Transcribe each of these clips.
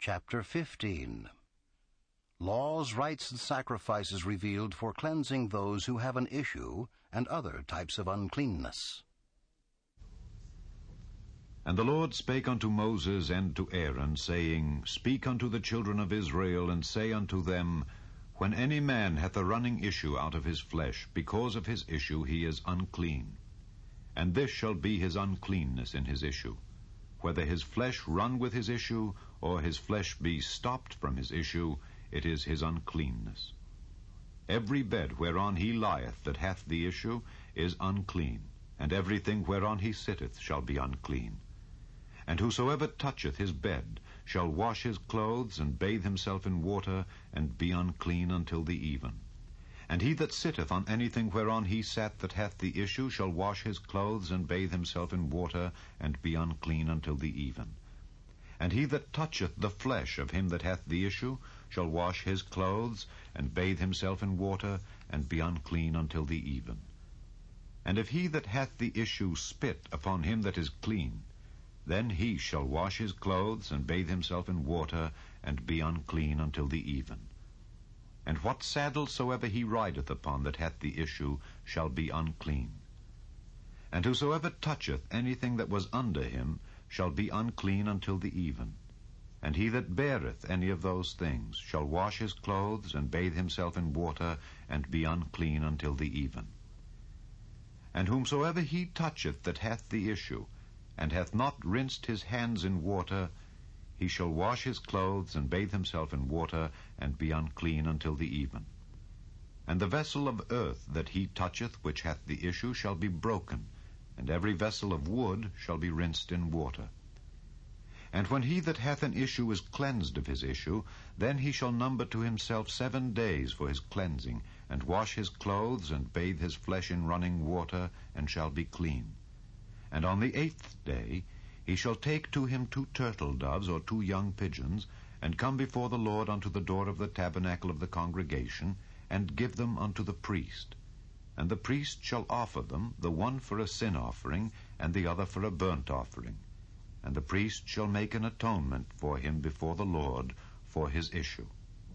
Chapter 15. Laws, rites, and sacrifices revealed for cleansing those who have an issue and other types of uncleanness. And the Lord spake unto Moses and to Aaron, saying, Speak unto the children of Israel, and say unto them, When any man hath a running issue out of his flesh, because of his issue he is unclean. And this shall be his uncleanness in his issue, whether his flesh run with his issue, or his flesh be stopped from his issue, it is his uncleanness. Every bed whereon he lieth that hath the issue is unclean, and everything whereon he sitteth shall be unclean. And whosoever toucheth his bed shall wash his clothes, and bathe himself in water, and be unclean until the even. And he that sitteth on anything whereon he sat that hath the issue shall wash his clothes, and bathe himself in water, and be unclean until the even. And he that toucheth the flesh of him that hath the issue shall wash his clothes, and bathe himself in water, and be unclean until the even. And if he that hath the issue spit upon him that is clean, then he shall wash his clothes, and bathe himself in water, and be unclean until the even. And what saddle soever he rideth upon that hath the issue shall be unclean. And whosoever toucheth anything that was under him shall be unclean until the even. And he that beareth any of those things shall wash his clothes, and bathe himself in water, and be unclean until the even. And whomsoever he toucheth that hath the issue, and hath not rinsed his hands in water, he shall wash his clothes, and bathe himself in water, and be unclean until the even. And the vessel of earth that he toucheth which hath the issue shall be broken, and every vessel of wood shall be rinsed in water. And when he that hath an issue is cleansed of his issue, then he shall number to himself 7 days for his cleansing, and wash his clothes, and bathe his flesh in running water, and shall be clean. And on the 8th day he shall take to him 2 turtle doves or 2 young pigeons, and come before the Lord unto the door of the tabernacle of the congregation, and give them unto the priest. And the priest shall offer them, the one for a sin offering, and the other for a burnt offering. And the priest shall make an atonement for him before the Lord for his issue.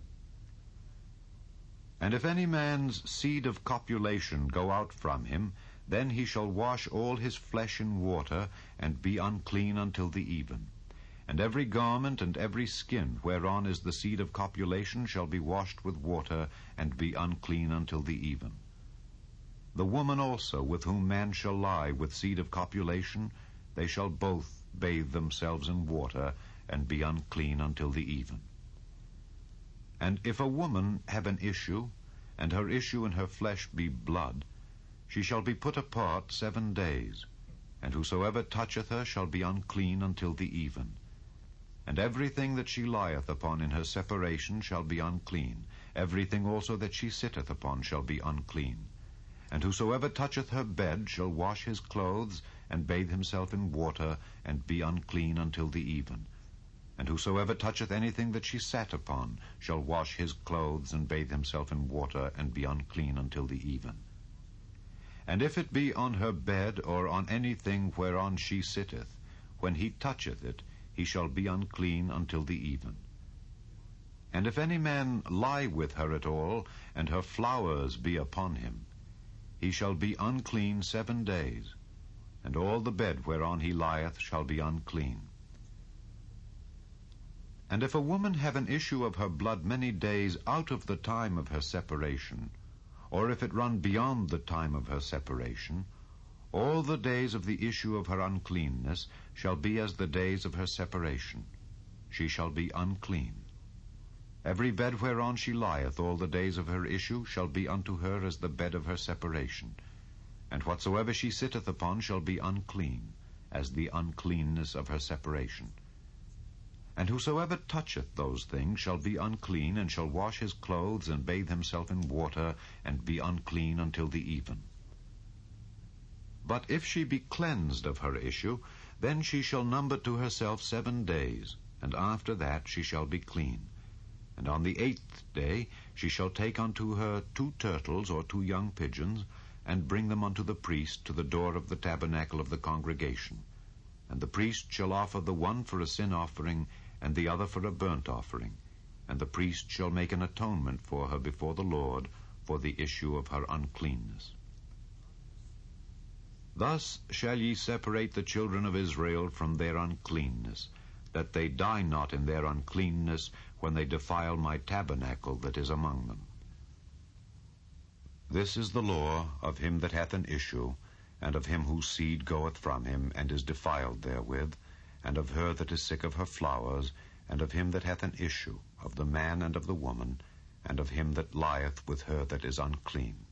And if any man's seed of copulation go out from him, then he shall wash all his flesh in water, and be unclean until the even. And every garment and every skin whereon is the seed of copulation shall be washed with water, and be unclean until the even. The woman also with whom man shall lie with seed of copulation, they shall both bathe themselves in water, and be unclean until the even. And if a woman have an issue, and her issue in her flesh be blood, she shall be put apart 7 days, and whosoever toucheth her shall be unclean until the even. And everything that she lieth upon in her separation shall be unclean, everything also that she sitteth upon shall be unclean. And whosoever toucheth her bed shall wash his clothes, and bathe himself in water, and be unclean until the even. And whosoever toucheth anything that she sat upon shall wash his clothes, and bathe himself in water, and be unclean until the even. And if it be on her bed, or on anything whereon she sitteth, when he toucheth it, he shall be unclean until the even. And if any man lie with her at all, and her flowers be upon him, he shall be unclean 7 days, and all the bed whereon he lieth shall be unclean. And if a woman have an issue of her blood many days out of the time of her separation, or if it run beyond the time of her separation, all the days of the issue of her uncleanness shall be as the days of her separation. She shall be unclean. Every bed whereon she lieth all the days of her issue shall be unto her as the bed of her separation. And whatsoever she sitteth upon shall be unclean, as the uncleanness of her separation. And whosoever toucheth those things shall be unclean, and shall wash his clothes, and bathe himself in water, and be unclean until the even. But if she be cleansed of her issue, then she shall number to herself 7 days, and after that she shall be clean. And on the 8th day she shall take unto her 2 turtles or 2 young pigeons, and bring them unto the priest to the door of the tabernacle of the congregation. And the priest shall offer the one for a sin offering, and the other for a burnt offering, and the priest shall make an atonement for her before the Lord for the issue of her uncleanness. Thus shall ye separate the children of Israel from their uncleanness, that they die not in their uncleanness when they defile my tabernacle that is among them. This is the law of him that hath an issue, and of him whose seed goeth from him, and is defiled therewith, and of her that is sick of her flowers, and of him that hath an issue, of the man and of the woman, and of him that lieth with her that is unclean.